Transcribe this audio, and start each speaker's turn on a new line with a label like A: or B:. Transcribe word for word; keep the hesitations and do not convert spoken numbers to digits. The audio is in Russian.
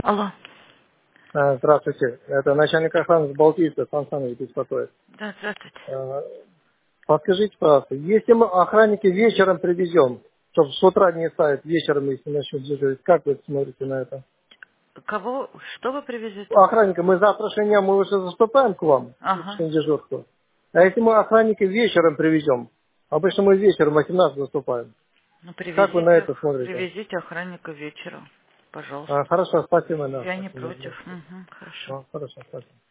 A: Алло.
B: А, Здравствуйте. Это начальник охраны с Балтийска, Сан Саныч беспокоит.
A: Да, здравствуйте.
B: А, Подскажите, пожалуйста, если мы охранника вечером привезем, чтобы с утра не ставить, вечером, если начнут дежурить, как вы смотрите на это?
A: Кого, что вы привезете?
B: Охранника, мы завтрашнего дня, мы уже заступаем к вам,
A: Ага.
B: на дежурство. А если мы охранника вечером привезем, обычно мы вечером в восемнадцать заступаем.
A: Ну,
B: Как вы на
A: привезите,
B: это
A: ох-
B: смотрите?
A: привезите охранника вечером.
B: А,
A: Пожалуйста.
B: хорошо, спасибо, да.
A: Я не
B: спасибо,
A: против.
B: да.
A: Угу, хорошо.
B: А, хорошо, спасибо.